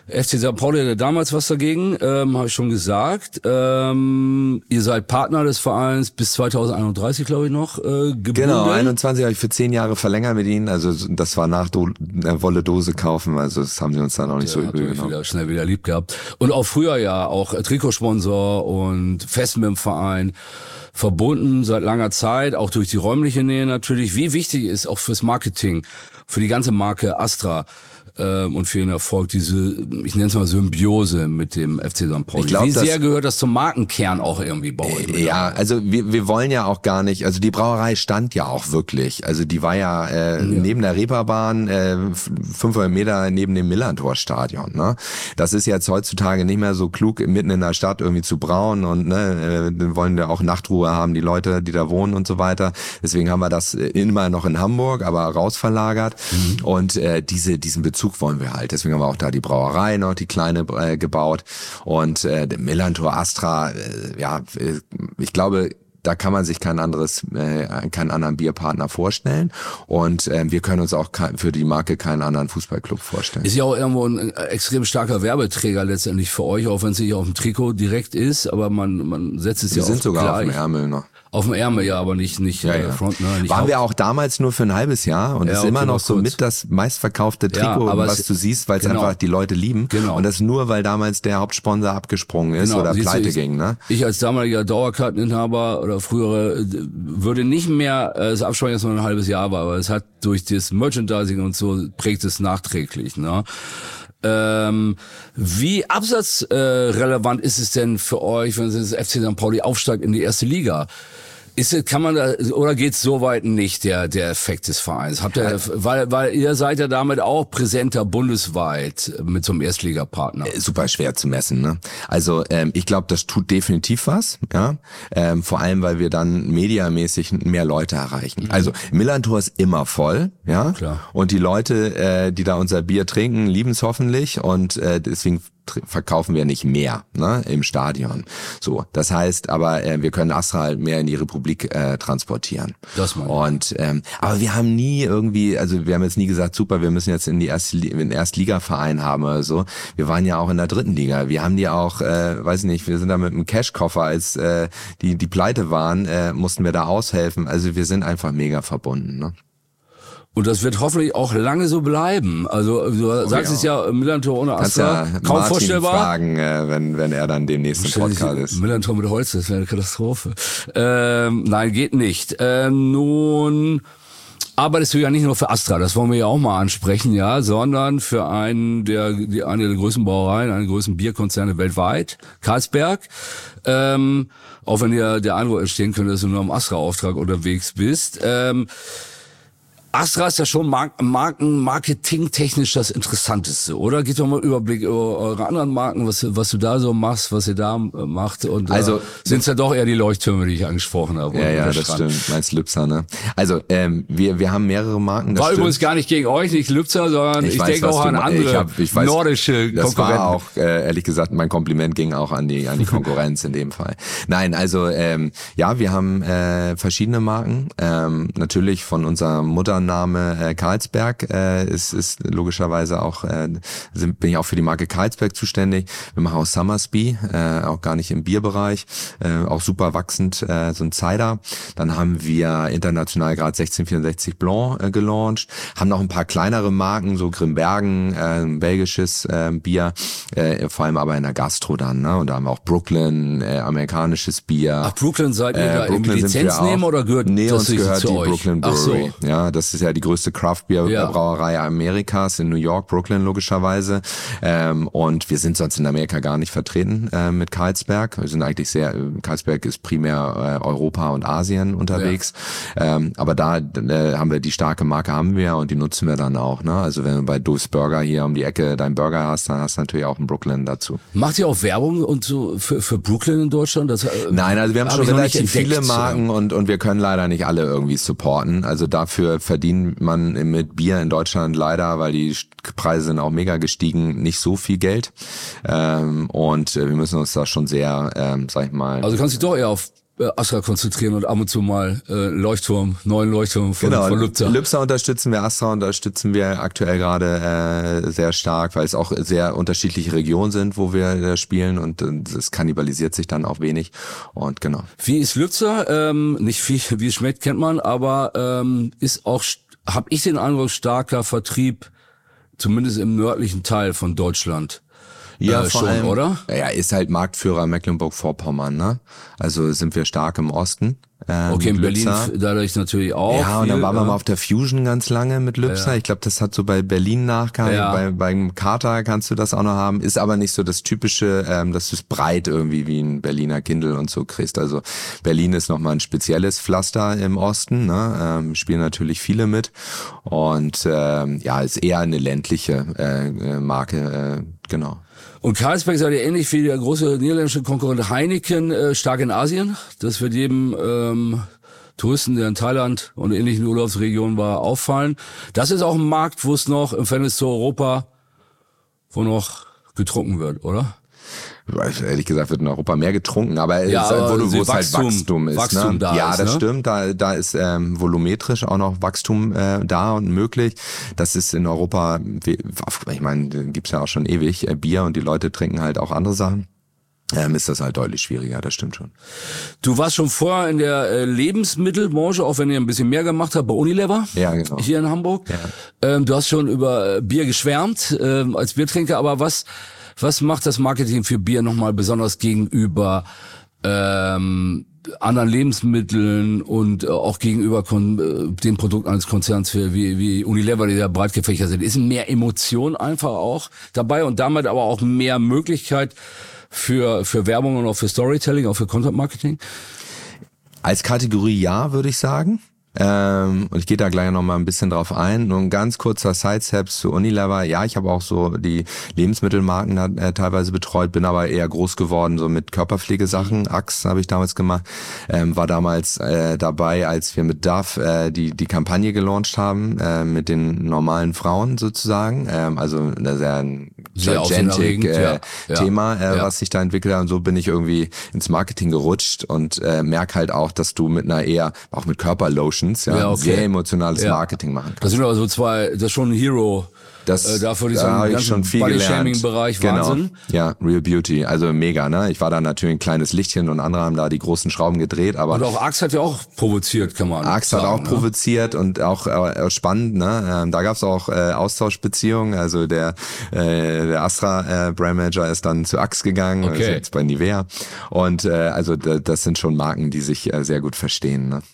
Speaker 3: F C Sankt Pauli hatte damals was dagegen, ähm, habe ich schon gesagt. Ähm, ihr seid Partner des Vereins bis zweitausendeinunddreißig, glaube ich noch, äh, gebunden.
Speaker 4: Genau, einundzwanzig habe ich für zehn Jahre verlängert mit ihnen. Also das war nach Do- äh, Wolle Dose kaufen. Also das haben sie uns dann auch nicht
Speaker 3: Der
Speaker 4: so
Speaker 3: hat
Speaker 4: übel
Speaker 3: euch
Speaker 4: genommen.
Speaker 3: wieder schnell wieder lieb gehabt. Und auch früher ja auch Trikotsponsor und fest mit dem Verein verbunden seit langer Zeit, auch durch die räumliche Nähe natürlich. Wie wichtig ist auch fürs Marketing, für die ganze Marke Astra ähm, und für den Erfolg diese, ich nenne es mal Symbiose mit dem F C Sankt Pauli.
Speaker 4: Ich glaub,
Speaker 3: Wie
Speaker 4: das-
Speaker 3: sehr gehört das zum Markenkern auch irgendwie bei euch? mit
Speaker 4: Ja,
Speaker 3: dabei?
Speaker 4: also wir, wir wollen ja auch gar nicht, also die Brauerei stand ja auch wirklich, also die war ja, äh, ja. neben der Reeperbahn, äh, fünfhundert Meter neben dem Millerntor-Stadion, ne? Das ist jetzt heutzutage nicht mehr so klug, mitten in der Stadt irgendwie zu brauen und ne, äh, wollen ja auch Nachtruhe haben, die Leute, die da wohnen und so weiter. Deswegen haben wir das immer noch in Hamburg, aber rausverlagert mhm. und äh, diese diesen Bezug wollen wir halt. Deswegen haben wir auch da die Brauerei noch, die kleine äh, gebaut und äh, der Millerntor Astra, äh, ja, äh, ich glaube, da kann man sich kein anderes, äh, keinen anderen Bierpartner vorstellen und äh, wir können uns auch ke- für die Marke keinen anderen Fußballclub vorstellen.
Speaker 3: Ist ja auch irgendwo ein extrem starker Werbeträger letztendlich für euch, auch wenn es nicht auf dem Trikot direkt ist, aber man man setzt es
Speaker 4: wir
Speaker 3: ja
Speaker 4: sind
Speaker 3: oft
Speaker 4: sogar
Speaker 3: gleich.
Speaker 4: auf dem Ärmel noch.
Speaker 3: Auf dem Ärmel, ja, aber nicht nicht
Speaker 4: Ja,
Speaker 3: äh,
Speaker 4: ja.
Speaker 3: Front, ne, nicht
Speaker 4: Waren
Speaker 3: Haupt.
Speaker 4: wir auch damals nur für ein halbes Jahr und
Speaker 3: Ja,
Speaker 4: ist
Speaker 3: okay,
Speaker 4: immer noch
Speaker 3: nur
Speaker 4: so
Speaker 3: kurz.
Speaker 4: mit das meistverkaufte
Speaker 3: Ja,
Speaker 4: Trikot,
Speaker 3: aber
Speaker 4: was
Speaker 3: es-
Speaker 4: du siehst, weil es
Speaker 3: genau.
Speaker 4: einfach die Leute lieben.
Speaker 3: Genau.
Speaker 4: Und das nur, weil damals der Hauptsponsor abgesprungen ist
Speaker 3: Genau,
Speaker 4: oder
Speaker 3: siehst du,
Speaker 4: pleite
Speaker 3: ich,
Speaker 4: ging, ne?
Speaker 3: Ich als damaliger Dauerkarteninhaber oder frühere äh, würde nicht mehr äh, das absprechen, dass man ein halbes Jahr war, aber es hat durch das Merchandising und so prägt es nachträglich, ne? Ähm, wie absatzrelevant äh, relevant ist es denn für euch, wenn das F C Sankt Pauli aufsteigt in die erste Liga? Ist es, kann man da, oder geht's so weit nicht, der, der Effekt des Vereins? Habt ihr, weil, weil ihr seid ja damit auch präsenter bundesweit mit so einem Erstligapartner.
Speaker 4: Super schwer zu messen, ne? Also ähm, ich glaube, das tut definitiv was, ja. Ähm, vor allem, weil wir dann mediamäßig mehr Leute erreichen. Mhm. Also Millerntor ist immer voll, ja.
Speaker 3: Klar.
Speaker 4: Und die Leute, äh, die da unser Bier trinken, lieben es hoffentlich und äh, deswegen tr- verkaufen wir nicht mehr, ne, im Stadion. So, das heißt, aber äh, wir können Astra halt mehr in die Republik äh, transportieren.
Speaker 3: Das meine ich.
Speaker 4: Und ähm, aber wir haben nie irgendwie, also wir haben jetzt nie gesagt, super, wir müssen jetzt in die erste Li- in den Erstligaverein haben oder so. Wir waren ja auch in der dritten Liga. Wir haben die auch, äh, weiß nicht, wir sind da mit einem Cashkoffer, als äh, die die pleite waren, äh, mussten wir da aushelfen. Also wir sind einfach mega verbunden, ne?
Speaker 3: Und das wird hoffentlich auch lange so bleiben. Also du sagst
Speaker 4: ja.
Speaker 3: es ja, Millantor ohne
Speaker 4: Kannst
Speaker 3: Astra,
Speaker 4: ja
Speaker 3: kaum
Speaker 4: Martin
Speaker 3: vorstellbar.
Speaker 4: fragen, äh, wenn wenn er dann demnächst im Podcast ist.
Speaker 3: Millantor mit Holz, das wäre eine Katastrophe. Ähm, nein, geht nicht. Ähm, nun arbeitest du ja nicht nur für Astra, das wollen wir ja auch mal ansprechen, ja, sondern für einen der, die, eine der größten Brauereien, eine der größten Bierkonzerne weltweit, Carlsberg. Ähm, auch wenn dir der Eindruck entstehen könnte, dass du nur am Astra-Auftrag unterwegs bist. Ähm, Astra ist ja schon Mark- Marken, marketingtechnisch das Interessanteste, oder? Gib doch mal einen Überblick über eure anderen Marken, was, was du da so machst, was ihr da äh, macht. Und
Speaker 4: Also,
Speaker 3: äh, sind es ja doch eher die Leuchttürme, die ich angesprochen habe.
Speaker 4: Ja,
Speaker 3: und
Speaker 4: ja,
Speaker 3: der
Speaker 4: das
Speaker 3: Strand.
Speaker 4: stimmt. Meinst Lübzer, ne? Also, ähm, wir wir haben mehrere Marken. Das
Speaker 3: War
Speaker 4: stimmt.
Speaker 3: übrigens gar nicht gegen euch, nicht Lübzer, sondern ich,
Speaker 4: weiß,
Speaker 3: denke
Speaker 4: was
Speaker 3: auch
Speaker 4: du
Speaker 3: an
Speaker 4: me-
Speaker 3: andere
Speaker 4: ich hab, ich weiß,
Speaker 3: nordische
Speaker 4: Das
Speaker 3: Konkurrenten.
Speaker 4: war auch, äh, ehrlich gesagt, mein Kompliment ging auch an die an die Konkurrenz in dem Fall. Nein, also ähm, ja, wir haben äh, verschiedene Marken. Ähm, natürlich von unserem Muttername äh, Carlsberg äh, ist ist logischerweise auch äh, sind, bin ich auch für die Marke Carlsberg zuständig. Wir machen auch Summersby, äh, auch gar nicht im Bierbereich, äh, auch super wachsend, äh, so ein Cider. Dann haben wir international gerade sechzehnhundertvierundsechzig Blanc äh, gelauncht, haben noch ein paar kleinere Marken, so Grimbergen, äh, ein belgisches äh, Bier, äh, vor allem aber in der Gastro dann, ne? Und da haben wir auch Brooklyn, äh, amerikanisches Bier.
Speaker 3: Ach, Brooklyn seid ihr
Speaker 4: Äh,
Speaker 3: da im
Speaker 4: Brooklyn sind wir
Speaker 3: Lizenznehmer
Speaker 4: auch.
Speaker 3: oder gehört
Speaker 4: nee,
Speaker 3: das
Speaker 4: uns
Speaker 3: nicht
Speaker 4: gehört
Speaker 3: zu
Speaker 4: die
Speaker 3: euch?
Speaker 4: Brooklyn
Speaker 3: Ach so.
Speaker 4: Brewery. Ja, das ist ja die größte Craft Beer
Speaker 3: Ja.
Speaker 4: Brauerei Amerikas in New York, Brooklyn logischerweise. Ähm, und wir sind sonst in Amerika gar nicht vertreten äh, mit Carlsberg. Wir sind eigentlich sehr, äh, Carlsberg ist primär äh, Europa und Asien unterwegs. Ja. Ähm, aber da äh, haben wir die starke Marke haben wir und die nutzen wir dann auch. Ne? Also wenn du bei Dove's Burger hier um die Ecke deinen Burger hast, dann hast du natürlich auch einen Brooklyn dazu.
Speaker 3: Macht ihr auch Werbung und so für, für Brooklyn in Deutschland? Das, äh,
Speaker 4: Nein, also wir haben
Speaker 3: hab
Speaker 4: schon
Speaker 3: ich noch nicht
Speaker 4: relativ
Speaker 3: entdeckt,
Speaker 4: viele Marken und und wir können leider nicht alle irgendwie supporten. Also dafür verdient man mit Bier in Deutschland leider, weil die Preise sind auch mega gestiegen, nicht so viel Geld. Ähm, und wir müssen uns da schon sehr, ähm, sag ich mal...
Speaker 3: Also kannst du dich doch eher auf äh, Astra konzentrieren und ab und zu mal äh, Leuchtturm, neuen Leuchtturm von,
Speaker 4: genau,
Speaker 3: von Lübzer.
Speaker 4: Lübzer unterstützen wir, Astra unterstützen wir aktuell gerade äh, sehr stark, weil es auch sehr unterschiedliche Regionen sind, wo wir äh, spielen und es kannibalisiert sich dann auch wenig und genau.
Speaker 3: Wie ist Lübzer? Ähm, nicht viel, wie es schmeckt, kennt man, aber ähm, ist auch, habe ich den Eindruck, starker Vertrieb, zumindest im nördlichen Teil von Deutschland.
Speaker 4: Ja,
Speaker 3: äh,
Speaker 4: vor
Speaker 3: schon,
Speaker 4: allem,
Speaker 3: oder?
Speaker 4: Ja, ist halt Marktführer Mecklenburg-Vorpommern, ne? Also sind wir stark im Osten. Äh,
Speaker 3: Okay, in Berlin
Speaker 4: Lübzer.
Speaker 3: dadurch natürlich auch.
Speaker 4: Ja, und
Speaker 3: viel,
Speaker 4: dann waren wir
Speaker 3: ja.
Speaker 4: mal auf der Fusion ganz lange mit Lübzer.
Speaker 3: Ja.
Speaker 4: Ich glaube, das hat so bei Berlin nachgehangen.
Speaker 3: Ja.
Speaker 4: Bei, beim Kater kannst du das auch noch haben. Ist aber nicht so das typische, ähm, dass du es breit irgendwie wie ein Berliner Kindle und so kriegst. Also Berlin ist nochmal ein spezielles Pflaster im Osten, ne? Ähm, spielen natürlich viele mit. Und ähm, ja, ist eher eine ländliche äh, Marke, äh, genau.
Speaker 3: Und Carlsberg seid ihr ähnlich wie der große niederländische Konkurrent Heineken äh, stark in Asien. Das wird jedem ähm, Touristen, der in Thailand und ähnlichen Urlaubsregionen war, auffallen. Das ist auch ein Markt, wo es noch im Verhältnis zu Europa, wo noch getrunken wird, oder?
Speaker 4: Ehrlich gesagt wird in Europa mehr getrunken, aber es
Speaker 3: Ja,
Speaker 4: ist halt, wo,
Speaker 3: aber
Speaker 4: du, wo es
Speaker 3: Wachstum-
Speaker 4: halt Wachstum ist.
Speaker 3: Wachstum
Speaker 4: ne?
Speaker 3: da
Speaker 4: ja,
Speaker 3: ist,
Speaker 4: das
Speaker 3: ne?
Speaker 4: stimmt. Da, da ist ähm, volumetrisch auch noch Wachstum äh, da und möglich. Das ist in Europa, wie- ich meine, gibt's ja auch schon ewig äh, Bier und die Leute trinken halt auch andere Sachen. Ähm, ist das halt deutlich schwieriger, das stimmt schon.
Speaker 3: Du warst schon vorher in der äh, Lebensmittelbranche, auch wenn ihr ein bisschen mehr gemacht habt, bei Unilever.
Speaker 4: Ja, genau.
Speaker 3: Hier in Hamburg.
Speaker 4: Ja.
Speaker 3: Ähm, du hast schon über äh, Bier geschwärmt, ähm, als Biertrinker, aber was, was macht das Marketing für Bier nochmal besonders gegenüber ähm, anderen Lebensmitteln und äh, auch gegenüber kon äh, dem Produkt eines Konzerns für, wie, wie Unilever, die ja breit gefächert sind? Ist mehr Emotion einfach auch dabei und damit aber auch mehr Möglichkeit für für Werbung und auch für Storytelling, auch für Content Marketing?
Speaker 4: Als Kategorie ja, würde ich sagen. Ähm, und ich gehe da gleich noch mal ein bisschen drauf ein. Nur ein ganz kurzer Sidestep zu Unilever. Ja, ich habe auch so die Lebensmittelmarken da, äh, teilweise betreut, bin aber eher groß geworden so mit Körperpflegesachen. Axe habe ich damals gemacht. Ähm, war damals äh, dabei, als wir mit Dove äh, die die Kampagne gelauncht haben, äh, mit den normalen Frauen sozusagen. Ähm, also ein sehr,
Speaker 3: Sehr
Speaker 4: gigantic äh,
Speaker 3: ja, ja,
Speaker 4: Thema, äh,
Speaker 3: ja.
Speaker 4: was sich da entwickelt hat. Und so bin ich irgendwie ins Marketing gerutscht und äh, merke halt auch, dass du mit einer eher, auch mit Körperlotions, ja,
Speaker 3: Ja, okay.
Speaker 4: sehr emotionales
Speaker 3: Ja.
Speaker 4: Marketing machen kannst.
Speaker 3: Das sind aber so zwei, das ist schon ein Hero.
Speaker 4: Das,
Speaker 3: äh, dafür
Speaker 4: da habe ich schon viel gelernt.
Speaker 3: Body-Shaming-Bereich,
Speaker 4: Genau.
Speaker 3: Wahnsinn.
Speaker 4: Ja, Real Beauty, also mega, ne? Ich war da natürlich ein kleines Lichtchen und andere haben da die großen Schrauben gedreht, aber
Speaker 3: Und auch Axe hat ja auch provoziert, kann man
Speaker 4: Axe
Speaker 3: sagen.
Speaker 4: hat auch
Speaker 3: ne?
Speaker 4: provoziert und auch äh, spannend, ne? Ähm, da gab's auch äh, Austauschbeziehungen. Also der äh, der Astra äh, Brand Manager ist dann zu Axe gegangen,
Speaker 3: Okay.
Speaker 4: ist jetzt bei Nivea. Und äh, also d- das sind schon Marken, die sich äh, sehr gut verstehen, ne?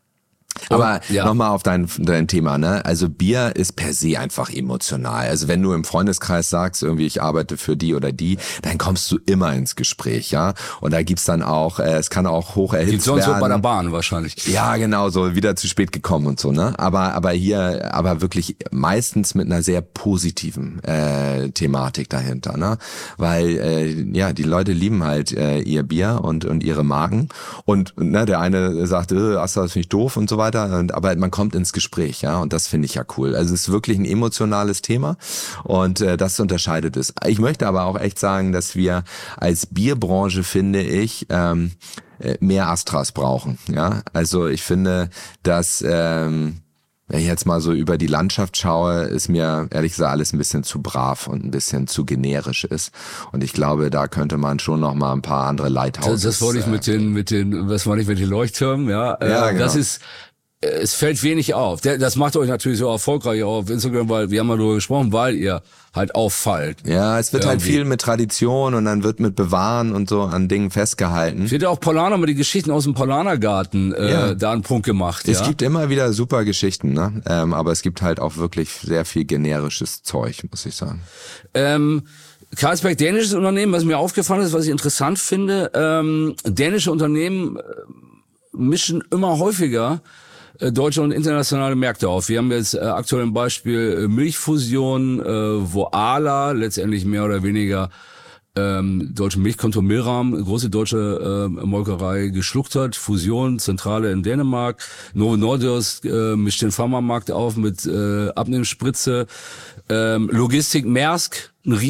Speaker 4: Aber
Speaker 3: ja.
Speaker 4: nochmal auf dein, dein Thema, ne? Also Bier ist per se einfach emotional. Also wenn du im Freundeskreis sagst, irgendwie ich arbeite für die oder die, dann kommst du immer ins Gespräch, ja? Und da gibt's dann auch, äh, es kann auch hoch erhitzt
Speaker 3: Gibt's sonst
Speaker 4: werden.
Speaker 3: so bei der Bahn wahrscheinlich.
Speaker 4: Ja, genau, so wieder zu spät gekommen und so, ne? Aber aber hier, aber wirklich meistens mit einer sehr positiven äh, Thematik dahinter, ne? Weil äh, ja, die Leute lieben halt äh, ihr Bier und und ihre Marken und ne, der eine sagt, äh, Astra, das finde ich doof und so weiter, und, aber man kommt ins Gespräch, ja, und das finde ich ja cool. Also es ist wirklich ein emotionales Thema und äh, das unterscheidet es. Ich möchte aber auch echt sagen, dass wir als Bierbranche, finde ich, ähm, mehr Astras brauchen, ja. Also ich finde, dass ähm, wenn ich jetzt mal so über die Landschaft schaue, ist mir ehrlich gesagt alles ein bisschen zu brav und ein bisschen zu generisch ist. Und ich glaube, da könnte man schon noch mal ein paar andere Lighthouses.
Speaker 3: Das, das wollte ich mit den, mit den, was meine ich mit den Leuchttürmen, ja.
Speaker 4: Ja,
Speaker 3: äh,
Speaker 4: genau.
Speaker 3: Das ist, äh, es fällt wenig auf. Der, das macht euch natürlich so erfolgreich auch auf Instagram, weil wir haben mal darüber gesprochen, weil ihr halt auffallt.
Speaker 4: Ja, es wird halt
Speaker 3: Irgendwie.
Speaker 4: viel mit Tradition und dann wird mit Bewahren und so an Dingen festgehalten.
Speaker 3: Ich hätte auch Paulaner mal die Geschichten aus dem Paulanergarten äh,
Speaker 4: Ja.
Speaker 3: da einen Punkt gemacht.
Speaker 4: Es
Speaker 3: ja?
Speaker 4: gibt immer wieder super Geschichten, ne? Ähm, aber es gibt halt auch wirklich sehr viel generisches Zeug, muss ich sagen.
Speaker 3: Ähm, Carlsberg, dänisches Unternehmen, was mir aufgefallen ist, was ich interessant finde, ähm, dänische Unternehmen äh, mischen immer häufiger äh, deutsche und internationale Märkte auf. Wir haben jetzt äh, aktuell ein Beispiel äh, Milchfusion, äh, wo Arla letztendlich mehr oder weniger ähm, deutsche Milchkonto Milram, große deutsche äh, Molkerei, geschluckt hat. Fusion, Zentrale in Dänemark. Novo Nordisk äh, mischt den Pharmamarkt auf mit äh, Abnehmspritze. Ähm, Logistik Maersk, ein Riese,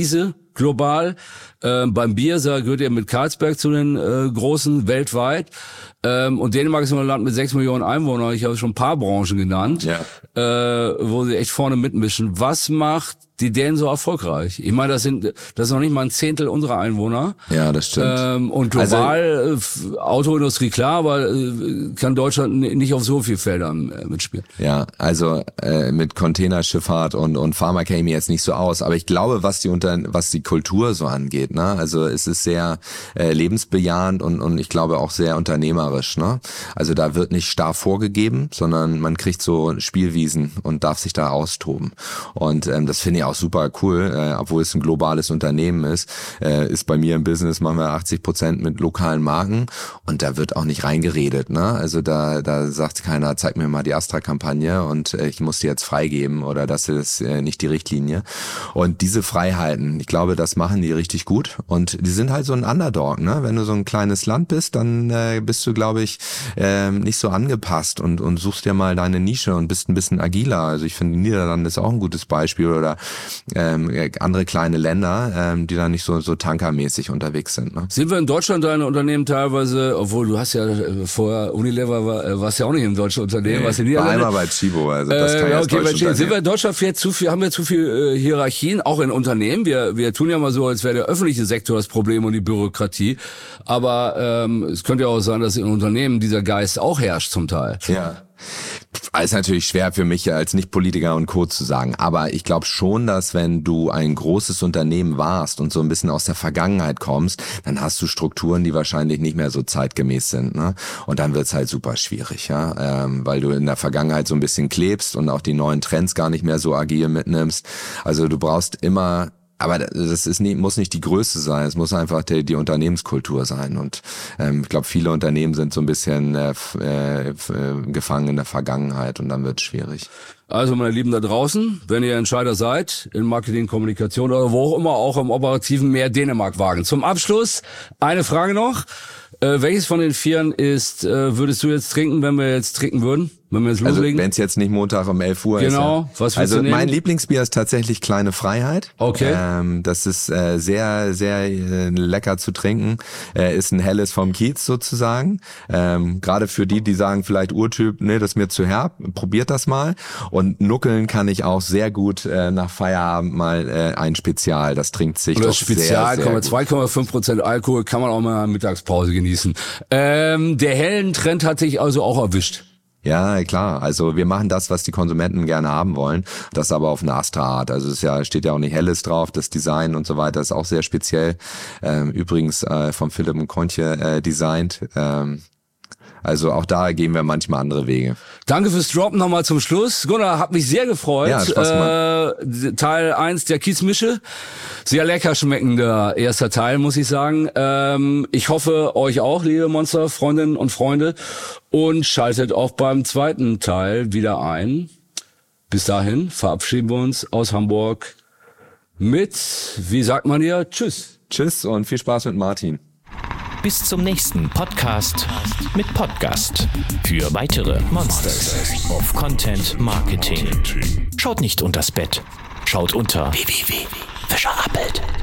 Speaker 3: global. Äh, beim Bier gehört ihr mit Carlsberg zu den äh, großen weltweit. Ähm, und Dänemark ist ein Land mit sechs Millionen Einwohnern. Ich habe schon ein paar Branchen genannt, ja. äh, wo sie echt vorne mitmischen. Was macht die Dänen so erfolgreich? Ich meine, das sind, das ist noch nicht mal ein Zehntel unserer Einwohner.
Speaker 4: Ja, das stimmt.
Speaker 3: Ähm, und global, also, Autoindustrie klar, aber äh, kann Deutschland nicht auf so viel Feldern äh, mitspielen.
Speaker 4: Ja, also äh, mit Containerschifffahrt und und Pharma käme mir jetzt nicht so aus, aber ich glaube, was die unter was die Kultur so angeht, ne, also es ist sehr äh, lebensbejahend und und ich glaube auch sehr unternehmerisch, ne. Also da wird nicht starr vorgegeben, sondern man kriegt so Spielwiesen und darf sich da austoben. Und ähm, das finde ich auch super cool, äh, obwohl es ein globales Unternehmen ist, äh, ist bei mir im Business machen wir achtzig Prozent mit lokalen Marken und da wird auch nicht reingeredet, ne. Also da da sagt keiner, zeig mir mal die Astra-Kampagne und äh, ich muss die jetzt freigeben oder das ist äh, nicht die Richtlinie. Und diese Freiheiten, ich glaube, das machen die richtig gut und die sind halt so ein Underdog, ne? Wenn du so ein kleines Land bist, dann äh, bist du, glaube ich, äh, nicht so angepasst und und suchst dir mal deine Nische und bist ein bisschen agiler. Also ich finde, Niederlande ist auch ein gutes Beispiel oder ähm, andere kleine Länder, ähm, die da nicht so so tankermäßig unterwegs sind. Ne?
Speaker 3: Sind wir in Deutschland deine Unternehmen teilweise, obwohl du hast ja äh, vorher Unilever war, äh, warst ja auch nicht im deutschen Unternehmen,
Speaker 4: nee,
Speaker 3: was in Niederlande.
Speaker 4: Einmal bei Chibo, also das kann
Speaker 3: äh,
Speaker 4: ja
Speaker 3: okay, bei sind wir in Deutschland vielleicht zu viel, haben wir zu viel äh, Hierarchien, auch in Unternehmen. Wir wir tun ja mal so, als wäre der öffentliche Sektor das Problem und die Bürokratie. Aber ähm, es könnte ja auch sein, dass in Unternehmen dieser Geist auch herrscht zum Teil.
Speaker 4: Ja. Ist natürlich schwer für mich als Nicht-Politiker und Co. zu sagen, aber ich glaube schon, dass wenn du ein großes Unternehmen warst und so ein bisschen aus der Vergangenheit kommst, dann hast du Strukturen, die wahrscheinlich nicht mehr so zeitgemäß sind, ne? Und dann wird's halt super schwierig, ja, ähm, weil du in der Vergangenheit so ein bisschen klebst und auch die neuen Trends gar nicht mehr so agil mitnimmst. Also du brauchst immer Aber das ist nicht, muss nicht die Größe sein, es muss einfach die, die Unternehmenskultur sein. Und ähm, ich glaube, viele Unternehmen sind so ein bisschen äh, äh, gefangen in der Vergangenheit und dann wird es schwierig.
Speaker 3: Also meine Lieben da draußen, wenn ihr Entscheider seid in Marketing, Kommunikation oder wo auch immer, auch im operativen mehr Dänemark wagen. Zum Abschluss eine Frage noch. Äh, welches von den Vieren ist, äh, würdest du jetzt trinken, wenn wir jetzt trinken würden? Wenn wir jetzt loslegen?
Speaker 4: Also wenn es jetzt nicht Montag um elf Uhr ist.
Speaker 3: Genau,
Speaker 4: ja.
Speaker 3: was willst
Speaker 4: Also
Speaker 3: du nehmen?
Speaker 4: Mein Lieblingsbier ist tatsächlich Kleine Freiheit.
Speaker 3: Okay.
Speaker 4: Ähm, das ist äh, sehr, sehr äh, lecker zu trinken. Äh, ist ein helles vom Kiez sozusagen. Ähm, Gerade für die, die sagen vielleicht Urtyp, nee, das ist mir zu herb, probiert das mal. Und nuckeln kann ich auch sehr gut äh, nach Feierabend mal äh, ein Spezial. Das trinkt sich
Speaker 3: Oder
Speaker 4: doch
Speaker 3: Spezial,
Speaker 4: sehr, sehr
Speaker 3: zwei Komma fünf Prozent Alkohol, kann man auch mal in der Mittagspause genießen. Ähm, der hellen Trend hat sich also auch erwischt.
Speaker 4: Ja, klar. Also wir machen das, was die Konsumenten gerne haben wollen. Das aber auf eine Astra-Art. Also es ist ja, steht ja auch nicht Helles drauf. Das Design und so weiter ist auch sehr speziell. Ähm, übrigens äh, von Philipp und Kontje äh, designt. Ähm, Also auch da gehen wir manchmal andere Wege.
Speaker 3: Danke fürs Droppen nochmal zum Schluss. Gunnar, hat mich sehr gefreut.
Speaker 4: Ja, Spaß gemacht.
Speaker 3: Äh, Teil eins der Kiezmische. Sehr lecker schmeckender erster Teil, muss ich sagen. Ähm, ich hoffe, euch auch, liebe Monster, Freundinnen und Freunde. Und schaltet auch beim zweiten Teil wieder ein. Bis dahin verabschieden wir uns aus Hamburg mit, wie sagt man hier, tschüss.
Speaker 4: Tschüss und viel Spaß mit Martin.
Speaker 1: Bis zum nächsten Podcast mit Podcast. Für weitere Monsters of Content Marketing. Schaut nicht unters Bett. Schaut unter w w w punkt fischer appelt.